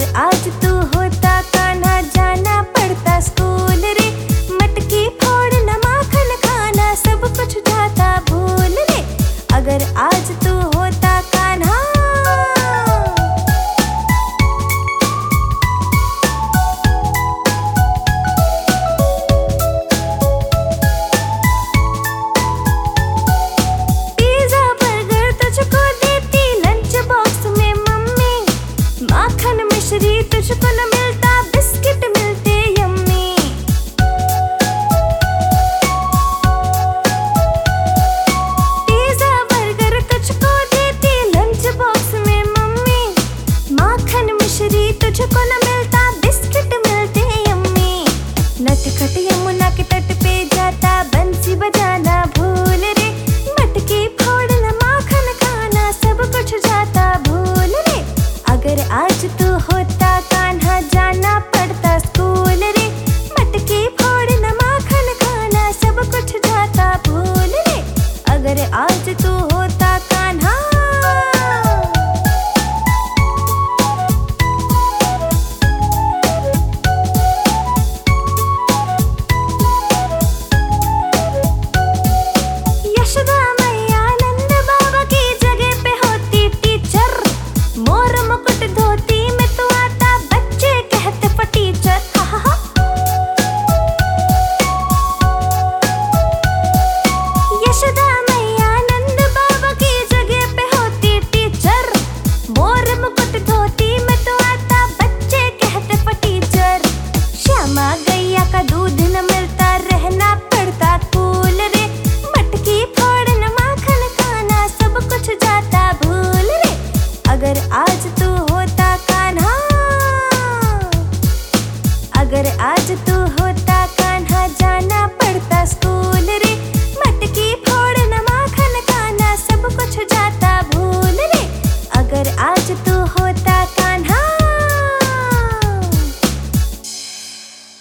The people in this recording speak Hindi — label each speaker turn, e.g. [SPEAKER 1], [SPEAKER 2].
[SPEAKER 1] अगर आज तू होता कान्हा जाना पड़ता स्कूल रे। मटकी फोड़ना माखन खाना सब कुछ जाता भूल रे। अगर आज तू होता कान्हा। पिज़्ज़ा बर्गर तुझको देती लंच बॉक्स में मम्मी। माखन मिश्री तुझको न मिलता बिस्किट मिलते यम्मी। पिज़्ज़ा बर्गर तुझको देती लंच बॉक्स में मम्मी। माखन मिश्री तुझको न मिलता बिस्किट मिलते यम्मी। नटखट यमुना के तट पे जाता बंसी बजाना भूल रे। मटकी फोड़ना माखन खाना सब कुछ जाता भूल रे। अगर आज तू होता